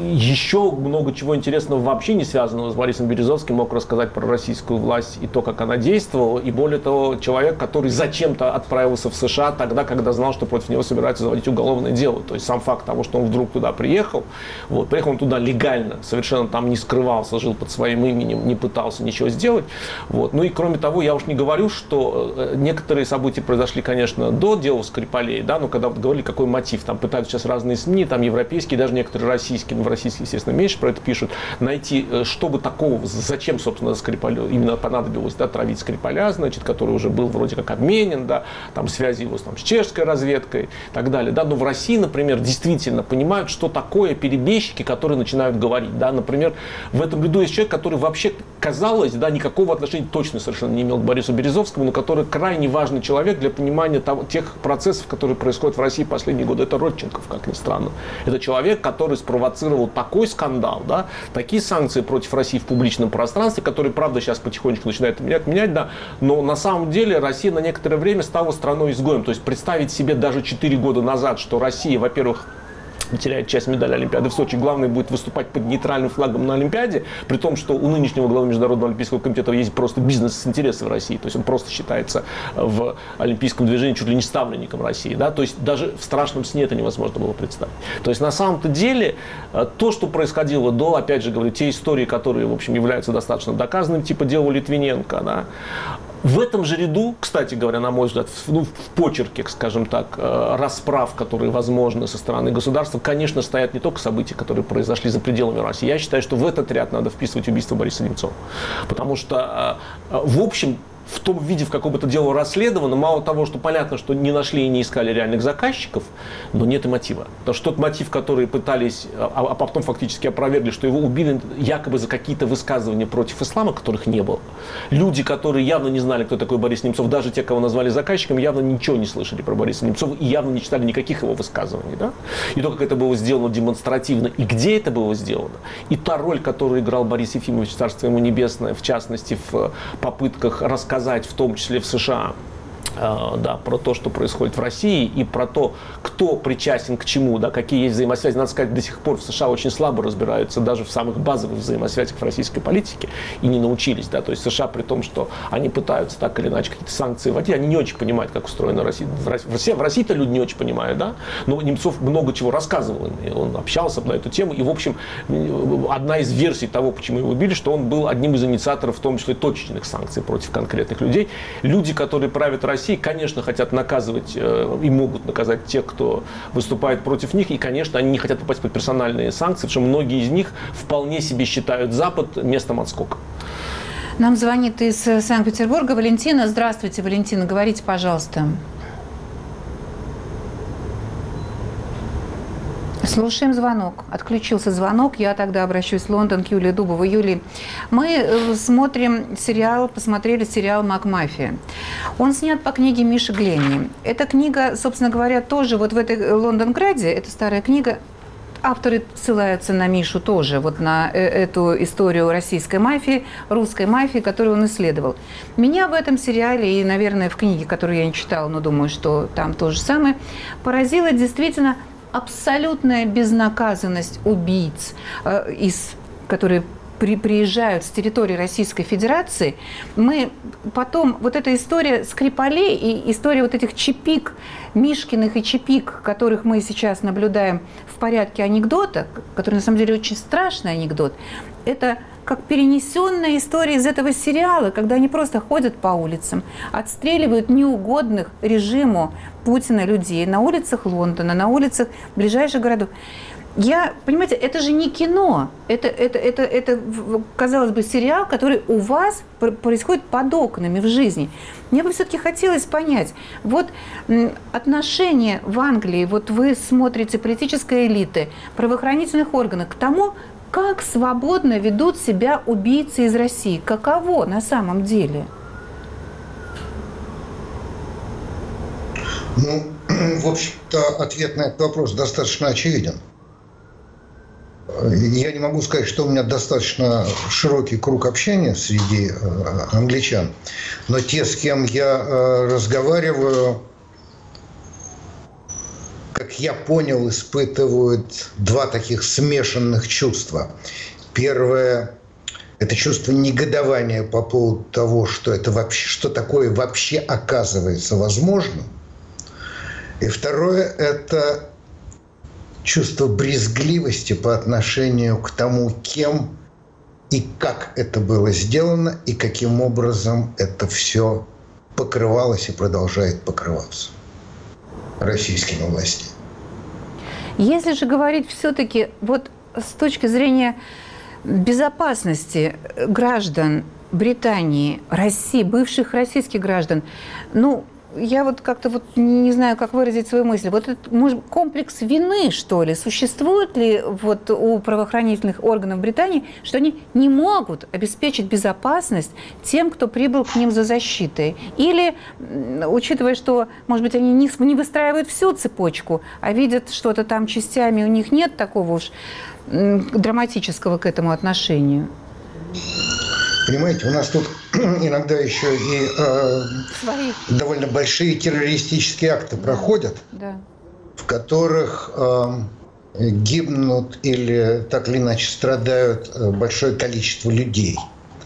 еще много чего интересного вообще не связанного с Борисом Березовским мог рассказать про российскую власть и то, как она действовала. И более того, человек, который зачем-то отправился в США тогда, когда знал, что против него собираются заводить уголовное дело. То есть сам факт того, что он вдруг туда приехал. Вот, приехал он туда легально, совершенно там не скрывался, жил под своим именем, не пытался ничего сделать. Вот. Ну и кроме того, я уж не говорю, что некоторые события произошли, конечно, до дела Скрипалей, да, но когда вот говорили, какой мотив, там пытаются сейчас разные СМИ, там европейские, даже некоторые российские, но в российские, естественно, меньше про это пишут, найти, что бы такого, зачем, собственно, Скрипалю именно понадобилось, да, травить Скрипаля, значит, который уже был вроде как обменен, да, там связи его там, с чешской разведкой и так далее, да, но в России, например, действительно понимают, что такое перебежчики, которые начинают говорить. Да? Например, в этом ряду есть человек, который вообще, казалось, да, никакого отношения точно совершенно не имел к Борису Березовскому, но который крайне важный человек для понимания того, тех процессов, которые происходят в России в последние годы. Это Родченков, как ни странно. Это человек, который спровоцировал такой скандал, да, такие санкции против России в публичном пространстве, которые, правда, сейчас потихонечку начинают менять, менять, да, но на самом деле Россия на некоторое время стала страной-изгоем. То есть представить себе даже четыре года назад, что Россия, во-первых, теряет часть медали Олимпиады в Сочи, главное будет выступать под нейтральным флагом на Олимпиаде, при том, что у нынешнего главы Международного олимпийского комитета есть просто бизнес с интересов России, то есть он просто считается в олимпийском движении чуть ли не ставленником России, да, то есть даже в страшном сне это невозможно было представить. То есть на самом-то деле то, что происходило до, опять же говорю, те истории, которые, в общем, являются достаточно доказанными, типа дела Литвиненко, да, в этом же ряду, кстати говоря, на мой взгляд, в, ну, в почерке, скажем так, расправ, которые возможны со стороны государства, конечно, стоят не только события, которые произошли за пределами России. Я считаю, что в этот ряд надо вписывать убийство Бориса Немцова. Потому что, в общем, в том виде, в каком это дело расследовано, мало того, что понятно, что не нашли и не искали реальных заказчиков, но нет и мотива. Потому что тот мотив, который пытались, а, а потом фактически опровергли, что его убили якобы за какие-то высказывания против ислама, которых не было. Люди, которые явно не знали, кто такой Борис Немцов, даже те, кого назвали заказчиком, явно ничего не слышали про Бориса Немцова и явно не читали никаких его высказываний. Да? И то, как это было сделано демонстративно, и где это было сделано, и та роль, которую играл Борис Ефимович, царство ему небесное, в частности, в попытках рассказать, в том числе в США, да, про то, что происходит в России, и про то, кто причастен к чему, да, какие есть взаимосвязи. Надо сказать, до сих пор в США очень слабо разбираются даже в самых базовых взаимосвязях в российской политике и не научились. Да. То есть США, при том, что они пытаются так или иначе какие-то санкции вводить, они не очень понимают, как устроена Россия. В России, в России-то люди не очень понимают, да, но Немцов много чего рассказывал им, и он общался на эту тему. И, в общем, одна из версий того, почему его убили, что он был одним из инициаторов, в том числе точечных санкций против конкретных людей. Люди, которые правят Россией, конечно, хотят наказывать э, и могут наказать тех, кто выступает против них. И, конечно, они не хотят попасть под персональные санкции, потому что многие из них вполне себе считают Запад местом отскока. Нам звонит из Санкт-Петербурга Валентина. Здравствуйте, Валентина. Говорите, пожалуйста. Слушаем звонок. Отключился звонок. Я тогда обращусь в Лондон к Юлии Дубовой. Юлия, мы смотрим сериал, посмотрели сериал «Макмафия». Он снят по книге Миши Гленни. Эта книга, собственно говоря, тоже вот в этой Лондонграде, это старая книга, авторы ссылаются на Мишу тоже, вот на эту историю российской мафии, русской мафии, которую он исследовал. Меня в этом сериале и, наверное, в книге, которую я не читала, но думаю, что там то же самое, поразило действительно абсолютная безнаказанность убийц, э, из, которые при, приезжают с территории Российской Федерации. Мы потом, вот эта история Скрипалей и история вот этих чипик, Мишкиных и чипик, которых мы сейчас наблюдаем в порядке анекдота, который на самом деле очень страшный анекдот, это как перенесенная история из этого сериала, когда они просто ходят по улицам, отстреливают неугодных режиму Путина людей на улицах Лондона, на улицах ближайших городов. Я, понимаете, это же не кино, это, это, это, это, казалось бы, сериал, который у вас происходит под окнами в жизни. Мне бы все-таки хотелось понять, вот отношение в Англии, вот вы смотрите политической элиты, правоохранительных органов к тому, как свободно ведут себя убийцы из России, каково на самом деле? Ну, в общем-то, ответ на этот вопрос достаточно очевиден. Я не могу сказать, что у меня достаточно широкий круг общения среди англичан, но те, с кем я разговариваю, как я понял, испытывают два таких смешанных чувства. Первое – это чувство негодования по поводу того, что, это вообще, что такое вообще оказывается возможным. И второе – это чувство брезгливости по отношению к тому, кем и как это было сделано, и каким образом это все покрывалось и продолжает покрываться российскими властями. Если же говорить все-таки вот с точки зрения безопасности граждан Британии, России, бывших российских граждан, ну, я вот как-то вот не знаю, как выразить свою мысль. Вот этот, может, комплекс вины, что ли, существует ли вот у правоохранительных органов Британии, что они не могут обеспечить безопасность тем, кто прибыл к ним за защитой? Или, учитывая, что, может быть, они не, не выстраивают всю цепочку, а видят что-то там частями, у них нет такого уж драматического к этому отношения? Понимаете, у нас тут иногда еще и э, довольно большие террористические акты проходят, да. в которых э, гибнут или так или иначе страдают большое количество людей.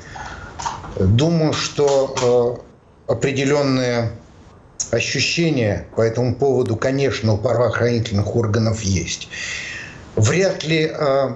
Думаю, что э, определенные ощущения по этому поводу, конечно, у правоохранительных органов есть. Вряд ли э,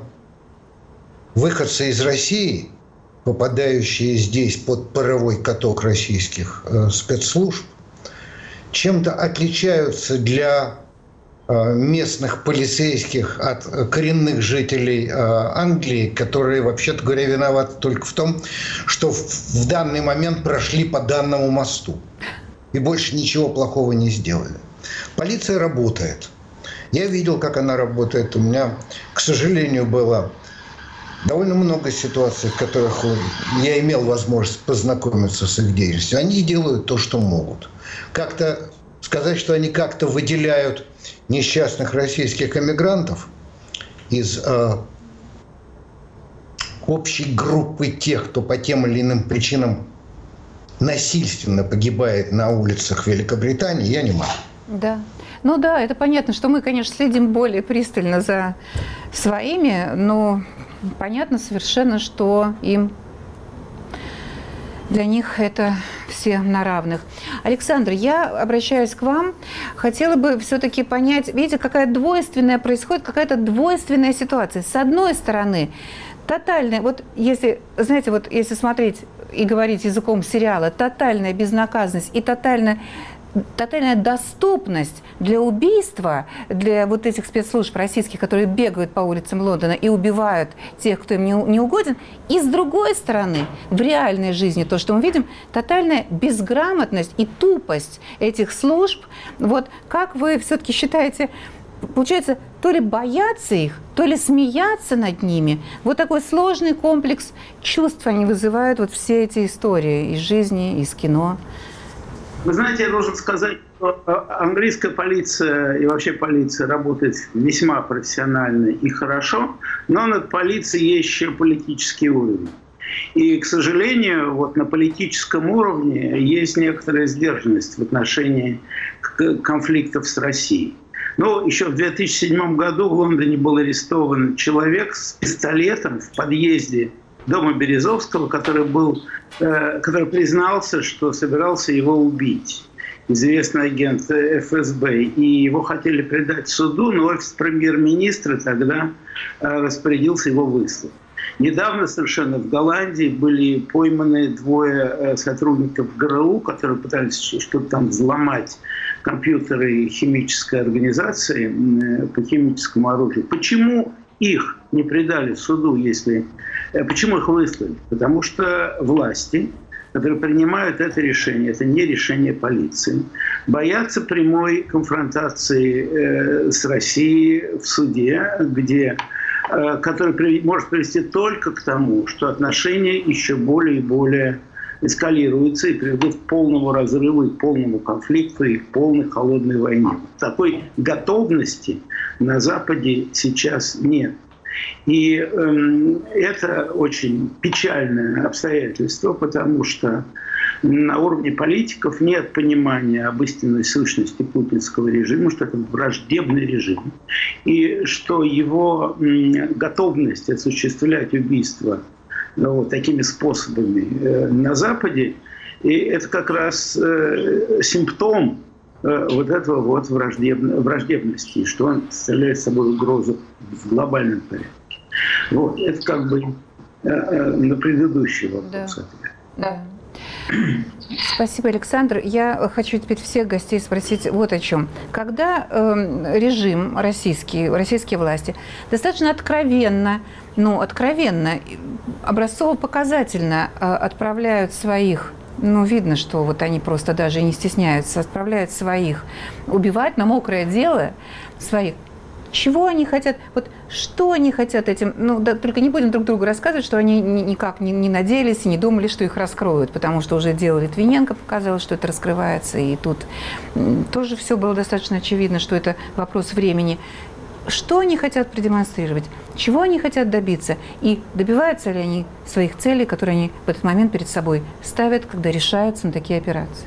выходцы из России, попадающие здесь под паровой каток российских э, спецслужб, чем-то отличаются для э, местных полицейских от коренных жителей э, Англии, которые, вообще-то говоря, виноваты только в том, что в, в данный момент прошли по данному мосту и больше ничего плохого не сделали. Полиция работает. Я видел, как она работает. У меня, к сожалению, было довольно много ситуаций, в которых я имел возможность познакомиться с их деятельностью. Они делают то, что могут. Как-то сказать, что они как-то выделяют несчастных российских эмигрантов из э, общей группы тех, кто по тем или иным причинам насильственно погибает на улицах Великобритании, я не могу. Да. Ну да, это понятно, что мы, конечно, следим более пристально за своими, но понятно совершенно, что им, для них это все на равных. Александр, я обращаюсь к вам. Хотела бы все-таки понять, видите, какая двойственная происходит, какая-то двойственная ситуация. С одной стороны, тотальная, вот если, знаете, вот если смотреть и говорить языком сериала, тотальная безнаказанность и тотальная тотальная доступность для убийства, для вот этих спецслужб российских, которые бегают по улицам Лондона и убивают тех, кто им не, не угоден. И с другой стороны, в реальной жизни то, что мы видим, тотальная безграмотность и тупость этих служб. Вот как вы все-таки считаете, получается, то ли бояться их, то ли смеяться над ними? Вот такой сложный комплекс чувств они вызывают, вот все эти истории из жизни, из кино. Вы знаете, я должен сказать, что английская полиция и вообще полиция работает весьма профессионально и хорошо, но над полицией есть еще политический уровень. И, к сожалению, вот на политическом уровне есть некоторая сдержанность в отношении конфликтов с Россией. Но еще в две тысячи седьмом году в Лондоне был арестован человек с пистолетом в подъезде дома Березовского, который был, э, который признался, что собирался его убить. Известный агент эф эс бэ. И его хотели предать суду, но офис премьер-министра тогда э, распорядился его выслать. Недавно совершенно в Голландии были пойманы двое э, сотрудников гэ эр у, которые пытались что-то там взломать компьютеры химической организации э, по химическому оружию. Почему их не предали суду, если... Почему их выслали? Потому что власти, которые принимают это решение, это не решение полиции, боятся прямой конфронтации э, с Россией в суде, где, э, который при, может привести только к тому, что отношения еще более и более эскалируются и приведут к полному разрыву, и к полному конфликту, и к полной холодной войне. Такой готовности на Западе сейчас нет. И э, это очень печальное обстоятельство, потому что на уровне политиков нет понимания об истинной сущности путинского режима, что это враждебный режим, и что его э, готовность осуществлять убийства ну, вот, такими способами э, на Западе, и это как раз э, симптом э, вот этого вот враждебно, враждебности, что он представляет собой угрозу в глобальном порядке. Вот, это как бы э, э, на предыдущий вопрос. Да. Да. Спасибо, Александр. Я хочу теперь всех гостей спросить вот о чем. Когда э, режим российский, российские власти достаточно откровенно, ну, откровенно, образцово-показательно э, отправляют своих, ну, видно, что вот они просто даже не стесняются, отправляют своих убивать на мокрое дело своих. Чего они хотят? Вот что они хотят этим? Ну, да, только не будем друг другу рассказывать, что они ни, никак не, не надеялись и не думали, что их раскроют, потому что уже дело Литвиненко показало, что это раскрывается, и тут тоже все было достаточно очевидно, что это вопрос времени. Что они хотят продемонстрировать? Чего они хотят добиться? И добиваются ли они своих целей, которые они в этот момент перед собой ставят, когда решаются на такие операции?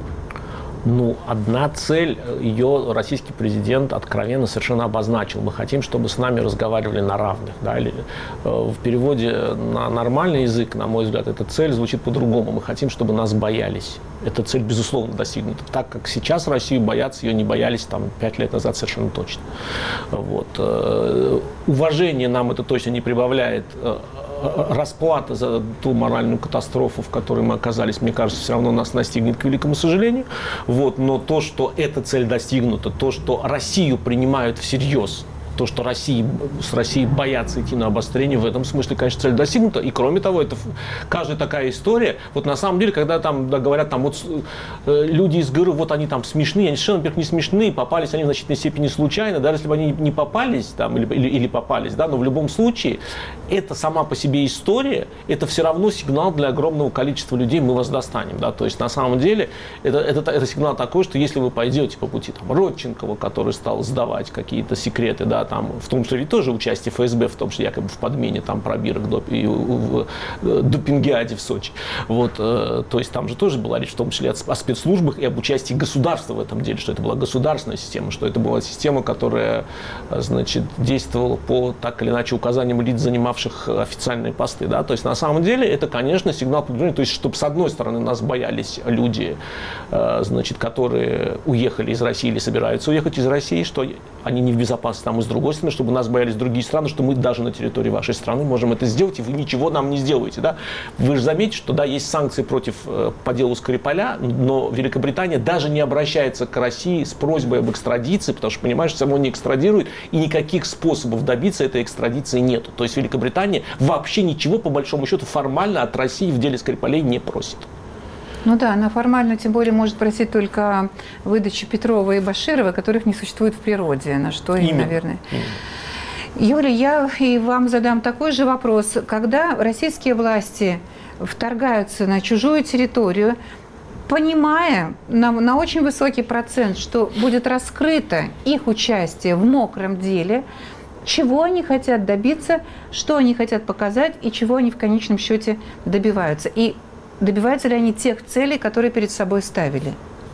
Ну, одна цель, ее российский президент откровенно совершенно обозначил. Мы хотим, чтобы с нами разговаривали на равных. Да? Или, э, в переводе на нормальный язык, на мой взгляд, эта цель звучит по-другому. Мы хотим, чтобы нас боялись. Эта цель, безусловно, достигнута. Так как сейчас Россию боятся, ее не боялись там, пять лет назад совершенно точно. Вот. Э, уважение нам это точно не прибавляет. Расплата за ту моральную катастрофу, в которой мы оказались, мне кажется, все равно нас настигнет, к великому сожалению. Вот. Но то, что эта цель достигнута, то, что Россию принимают всерьез, то, что России, с Россией боятся идти на обострение, в этом смысле, конечно, цель достигнута. И кроме того, это каждая такая история, вот на самом деле, когда там да, говорят, там вот э, люди из гэ эр у, вот они там смешные, они совершенно, во-первых, не смешные, попались они в значительной степени случайно, даже если бы они не попались, там, или, или, или попались, да, но в любом случае, это сама по себе история, это все равно сигнал для огромного количества людей, мы вас достанем, да, то есть на самом деле это, это, это сигнал такой, что если вы пойдете по пути там Родченкова, который стал сдавать какие-то секреты, да, там, в том числе ведь тоже участие эф эс бэ, в том числе якобы в подмене там пробирок доп, и, в, в допингиаде в Сочи. Вот, э, то есть там же тоже была речь в том числе о спецслужбах и об участии государства в этом деле, что это была государственная система, что это была система, которая, значит, действовала по так или иначе указаниям лиц, занимавших официальные посты. Да? То есть на самом деле это, конечно, сигнал предупреждения, то есть чтобы с одной стороны нас боялись люди, э, значит, которые уехали из России или собираются уехать из России, что они не в безопасности там, и с другой стороны, чтобы нас боялись другие страны, что мы даже на территории вашей страны можем это сделать, и вы ничего нам не сделаете. Да? Вы же заметите, что да, есть санкции против, по делу Скрипаля, но Великобритания даже не обращается к России с просьбой об экстрадиции, потому что понимает, что само не экстрадирует, и никаких способов добиться этой экстрадиции нету. То есть Великобритания вообще ничего, по большому счету, формально от России в деле Скрипалей не просит. Ну да, она формально, тем более, может просить только выдачу Петрова и Баширова, которых не существует в природе, на что им, наверное. Юлия, я и вам задам такой же вопрос. Когда российские власти вторгаются на чужую территорию, понимая на, на очень высокий процент, что будет раскрыто их участие в мокром деле, чего они хотят добиться, что они хотят показать и чего они в конечном счете добиваются. И добиваются ли они тех целей, которые перед собой ставили?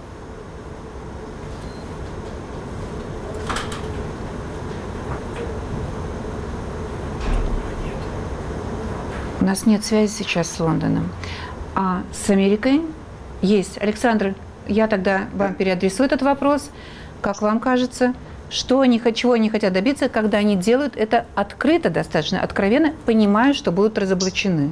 У нас нет связи сейчас с Лондоном. А с Америкой есть. Александр, я тогда вам переадресую этот вопрос. Как вам кажется, что они, чего они хотят добиться, когда они делают это открыто, достаточно откровенно, понимая, что будут разоблачены?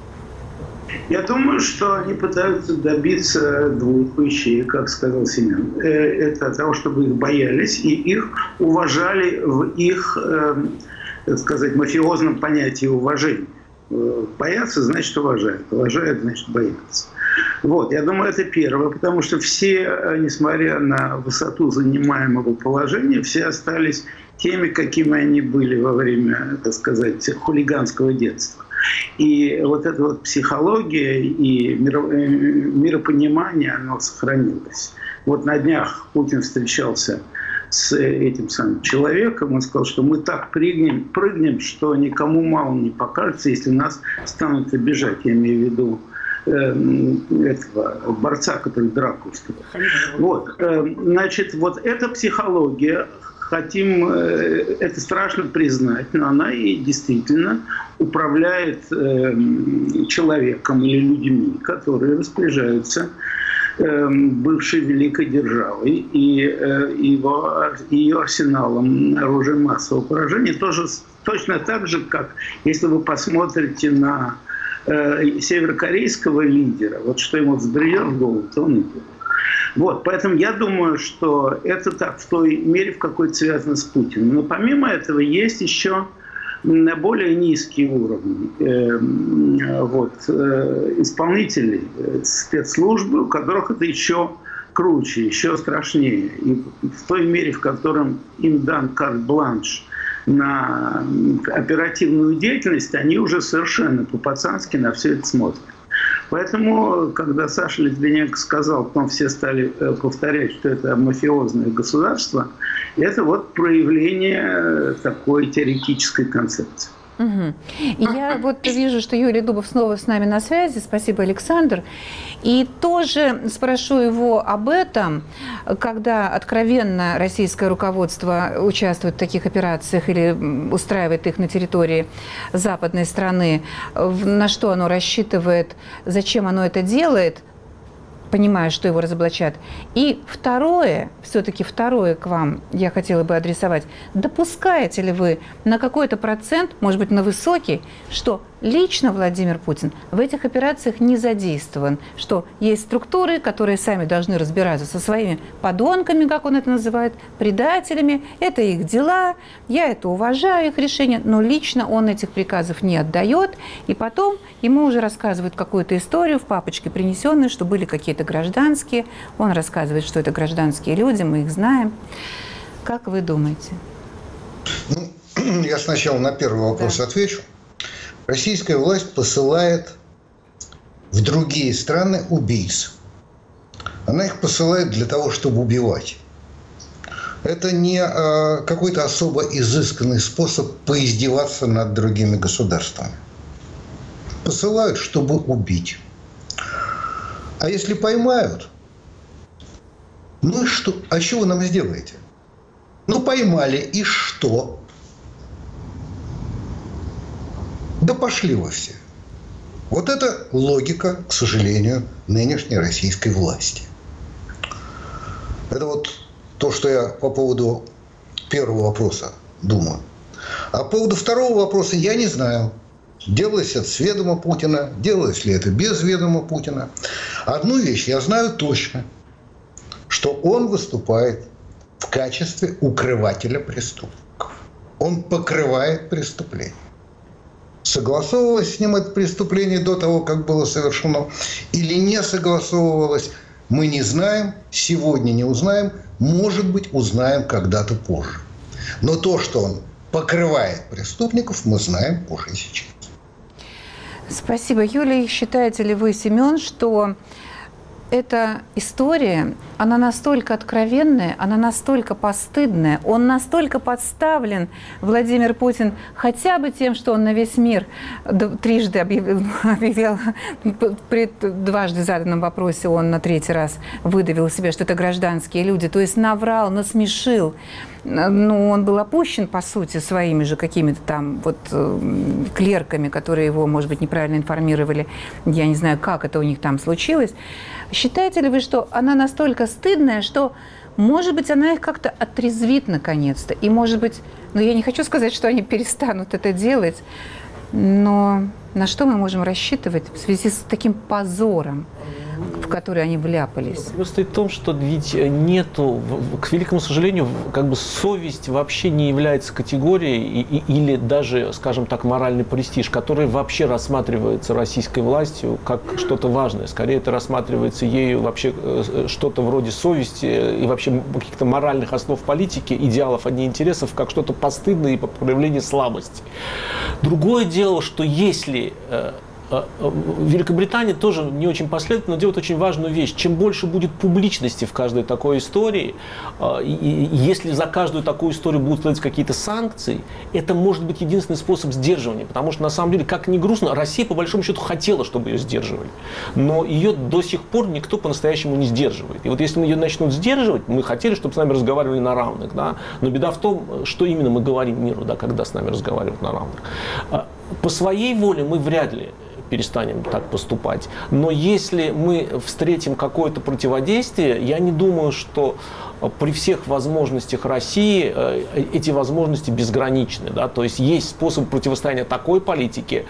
Я думаю, что они пытаются добиться двух вещей, как сказал Семен. Это того, чтобы их боялись и их уважали в их, так сказать, мафиозном понятии уважения. Боятся, значит, уважают. Уважают, значит, боятся. Вот, я думаю, это первое, потому что все, несмотря на высоту занимаемого положения, все остались теми, какими они были во время, так сказать, хулиганского детства. И вот эта вот психология и миропонимание, оно сохранилось. Вот на днях Путин встречался с этим самым человеком, он сказал, что мы так прыгнем, прыгнем, что никому мало не покажется, если нас станут обижать. Я имею в виду э, этого борца, который драку устроил. Вот, э, значит, вот эта психология, хотим э, это страшно признать, но она и действительно управляет э, человеком или людьми, которые распоряжаются бывшей великой державой и его, ее арсеналом оружия массового поражения, тоже точно так же, как если вы посмотрите на э, северокорейского лидера, вот что ему взбредет в голову, то он и будет. Вот, поэтому я думаю, что это так в той мере, в какой это связано с Путиным. Но помимо этого есть еще на более низкие уровни э, вот, э, исполнителей спецслужбы, у которых это еще круче, еще страшнее. И в той мере, в котором им дан карт-бланш на оперативную деятельность, они уже совершенно по-пацански на все это смотрят. Поэтому, когда Саша Литвиненко сказал, потом все стали повторять, что это мафиозное государство, это вот проявление такой теоретической концепции. Угу. И я вот вижу, что Юрий Дубов снова с нами на связи. Спасибо, Александр. И тоже спрошу его об этом, когда откровенно российское руководство участвует в таких операциях или устраивает их на территории западной страны, на что оно рассчитывает, зачем оно это делает, понимая, что его разоблачат. И второе, все-таки второе к вам я хотела бы адресовать. Допускаете ли вы на какой-то процент, может быть, на высокий, что лично Владимир Путин в этих операциях не задействован, что есть структуры, которые сами должны разбираться со своими подонками, как он это называет, предателями, это их дела, я это уважаю, их решение, но лично он этих приказов не отдает, и потом ему уже рассказывают какую-то историю в папочке принесенную, что были какие-то гражданские, он рассказывает, что это гражданские люди, мы их знаем. Как вы думаете? Ну, я сначала на первый вопрос да. отвечу. Российская власть посылает в другие страны убийц. Она их посылает для того, чтобы убивать. Это не э, какой-то особо изысканный способ поиздеваться над другими государствами. Посылают, чтобы убить. А если поймают, ну и что? А что вы нам сделаете? Ну, поймали, и что? Да пошли вы все. Вот это логика, к сожалению, нынешней российской власти. Это вот то, что я по поводу первого вопроса думаю. А по поводу второго вопроса я не знаю. Делалось это с ведома Путина, делалось ли это без ведома Путина. Одну вещь я знаю точно, что он выступает в качестве укрывателя преступников. Он покрывает преступление. Согласовывалось с ним это преступление до того, как было совершено, или не согласовывалось, мы не знаем, сегодня не узнаем, может быть, узнаем когда-то позже. Но то, что он покрывает преступников, мы знаем уже сейчас. Спасибо, Юлия. Считаете ли вы, Семен, что эта история, она настолько откровенная, она настолько постыдная, он настолько подставлен, Владимир Путин, хотя бы тем, что он на весь мир трижды объявил, объявил, при дважды заданном вопросе он на третий раз выдавил себе, что это гражданские люди, то есть наврал, насмешил. Ну, он был опущен, по сути, своими же какими-то там вот э, клерками, которые его, может быть, неправильно информировали. Я не знаю, как это у них там случилось. Считаете ли вы, что она настолько стыдная, что, может быть, она их как-то отрезвит наконец-то? И, может быть, ну, я не хочу сказать, что они перестанут это делать, но на что мы можем рассчитывать в связи с таким позором, в который они вляпались? Вопрос стоит в том, что ведь нету, к великому сожалению, как бы совесть вообще не является категорией и, или даже, скажем так, моральный престиж, который вообще рассматривается российской властью как что-то важное. Скорее, это рассматривается ею вообще что-то вроде совести и вообще каких-то моральных основ политики, идеалов, а не интересов, как что-то постыдное и проявление слабости. Другое дело, что если Великобритания тоже не очень последовательно, но делает очень важную вещь. Чем больше будет публичности в каждой такой истории, и если за каждую такую историю будут следовать какие-то санкции, это может быть единственный способ сдерживания. Потому что, на самом деле, как ни грустно, Россия, по большому счету, хотела, чтобы ее сдерживали. Но ее до сих пор никто по-настоящему не сдерживает. И вот если мы ее начнут сдерживать, мы хотели, чтобы с нами разговаривали на равных. Да? Но беда в том, что именно мы говорим миру, да, когда с нами разговаривают на равных. По своей воле мы вряд ли перестанем так поступать. Но если мы встретим какое-то противодействие, я не думаю, что при всех возможностях России эти возможности безграничны. Да? То есть есть способ противостояния такой политике.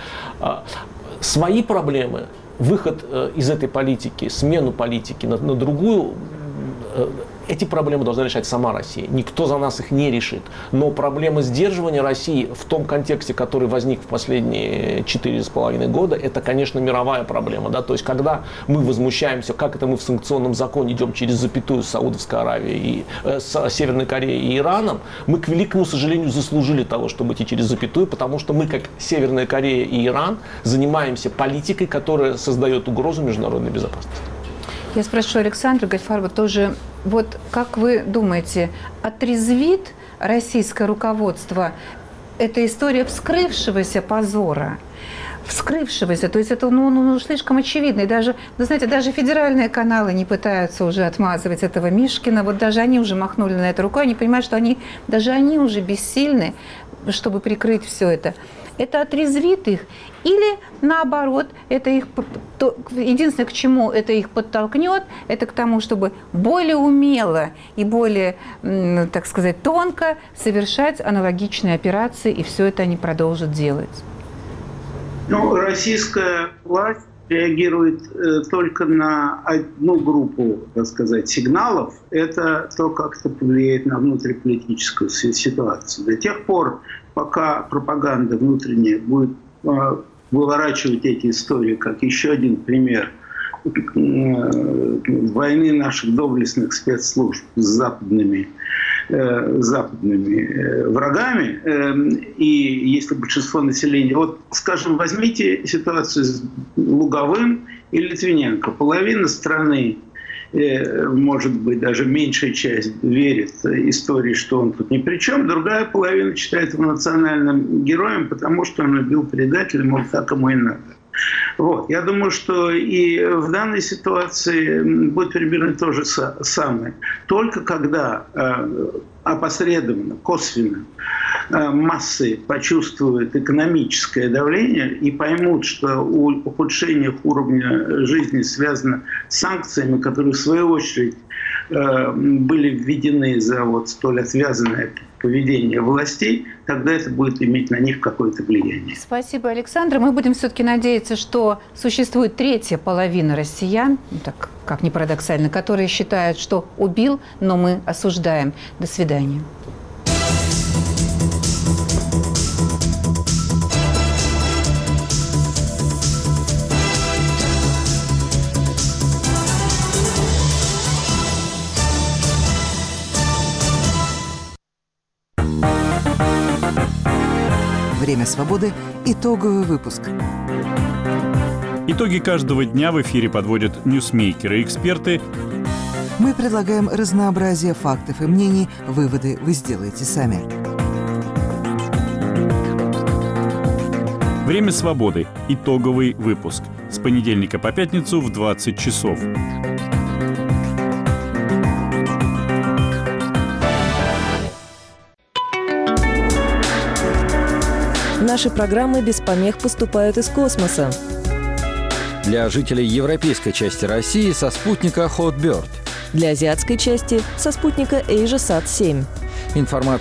Свои проблемы, выход из этой политики, смену политики на, на другую, эти проблемы должна решать сама Россия. Никто за нас их не решит. Но проблема сдерживания России в том контексте, который возник в последние четыре с половиной года, это, конечно, мировая проблема. Да? То есть, когда мы возмущаемся, как это мы в санкционном законе идем через запятую с Саудовской Аравией, и, э, с Северной Кореей и Ираном, мы, к великому сожалению, заслужили того, чтобы идти через запятую, потому что мы, как Северная Корея и Иран, занимаемся политикой, которая создает угрозу международной безопасности. Я спрошу Александра Гайфарова тоже, вот как вы думаете, отрезвит российское руководство эта история вскрывшегося позора? Вскрывшегося, то есть это ну, ну, слишком очевидно. И даже, вы знаете, даже федеральные каналы не пытаются уже отмазывать этого Мишкина. Вот даже они уже махнули на это рукой, они понимают, что они, даже они уже бессильны, чтобы прикрыть все это. Это отрезвит их? Или наоборот, это их, то, единственное, к чему это их подтолкнет, это к тому, чтобы более умело и более, так сказать, тонко совершать аналогичные операции, и все это они продолжат делать. Ну, российская власть реагирует э, только на одну группу, так сказать, сигналов. Это то, как это повлияет на внутриполитическую ситуацию. До тех пор, пока пропаганда внутренняя будет э, выворачивать эти истории, как еще один пример э, войны наших доблестных спецслужб с западными, э, западными э, врагами, э, и если большинство населения... Вот, скажем, возьмите ситуацию с Луговым и Литвиненко. Половина страны может быть, даже меньшая часть верит истории, что он тут ни при чем. Другая половина считает его национальным героем, потому что он убил предателя, мол, так ему и надо. Вот. Я думаю, что и в данной ситуации будет примерно то же самое. Только когда э, опосредованно, косвенно э, массы почувствуют экономическое давление и поймут, что у ухудшения уровня жизни связано с санкциями, которые в свою очередь э, были введены за вот столь отвязанное поведение властей, тогда это будет иметь на них какое-то влияние. Спасибо, Александр. Мы будем все-таки надеяться, что существует третья половина россиян, так как ни парадоксально, которые считают, что убил, но мы осуждаем. До свидания. «Время свободы» – итоговый выпуск. Итоги каждого дня в эфире подводят ньюсмейкеры и эксперты. Мы предлагаем разнообразие фактов и мнений. Выводы вы сделаете сами. «Время свободы» – итоговый выпуск. С понедельника по пятницу в двадцать часов. Наши программы без помех поступают из космоса. Для жителей европейской части России со спутника Hotbird. Для азиатской части со спутника AsiaSat семь. Информация